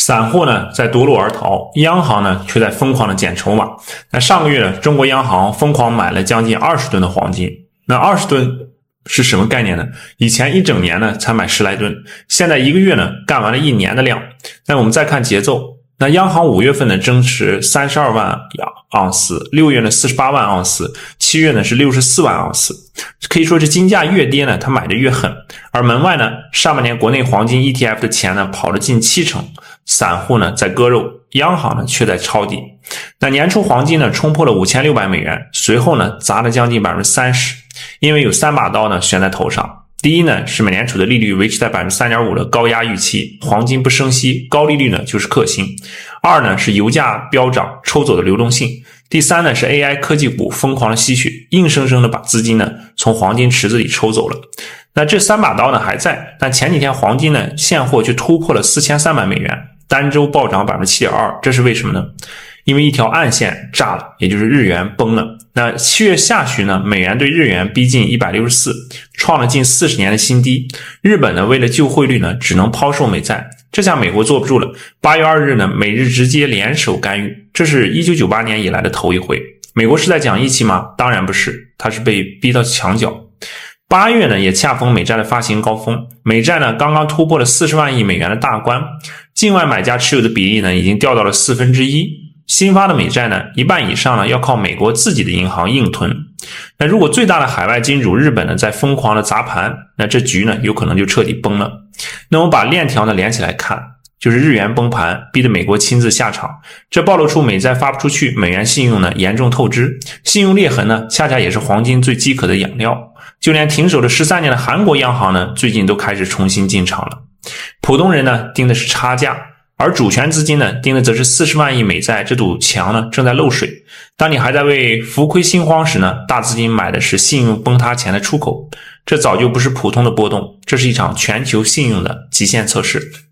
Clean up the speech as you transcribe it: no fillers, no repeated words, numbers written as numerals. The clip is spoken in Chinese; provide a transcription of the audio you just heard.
散户呢在夺路而逃，央行呢却在疯狂的减筹码。那上个月呢，中国央行疯狂买了将近20吨的黄金。那20吨是什么概念呢？以前一整年呢才买10来吨，现在一个月呢干完了1年的量。那我们再看节奏，那央行5月份呢增持32万盎司，6月呢48万盎司，7月呢是64万盎司。可以说是金价越跌呢，它买的越狠。而门外呢，上半年国内黄金 ETF 的钱呢跑了近70%，散户呢在割肉，央行呢却在抄底。那年初黄金呢冲破了5600美元，随后呢砸了将近 30%， 因为有3把刀呢悬在头上。第一呢是美联储的利率维持在 3.5% 的高压预期，黄金不升息，高利率呢就是克星。二呢是油价飙涨抽走的流动性。第三呢是 AI 科技股疯狂的吸血，硬生生的把资金呢从黄金池子里抽走了。那这3把刀呢还在，但前几天黄金呢现货却突破了4300美元，单周暴涨 7.2%， 这是为什么呢？因为一条暗线炸了，也就是日元崩了。那7月下旬呢，美元对日元逼近164，创了近40年的新低。日本呢为了救汇率呢，只能抛售美债。这下美国坐不住了，8月2日呢，美日直接联手干预，这是1998年以来的头一回。美国是在讲义气吗？当然不是，它是被逼到墙角。8月呢也恰逢美债的发行高峰，美债呢刚刚突破了40万亿美元的大关，境外买家持有的比例呢已经掉到了1/4。新发的美债呢一半以上呢要靠美国自己的银行硬吞。那如果最大的海外金主日本呢在疯狂的砸盘，那这局呢有可能就彻底崩了。那我们把链条呢连起来看，就是日元崩盘逼得美国亲自下场，这暴露出美债发不出去，美元信用呢严重透支，信用裂痕呢恰恰也是黄金最饥渴的养料。就连停手了13年的韩国央行呢最近都开始重新进场了。普通人呢盯的是差价，而主权资金呢盯的则是40万亿美债，这堵墙呢正在漏水。当你还在为浮亏心慌时呢，大资金买的是信用崩塌前的出口。这早就不是普通的波动，这是一场全球信用的极限测试。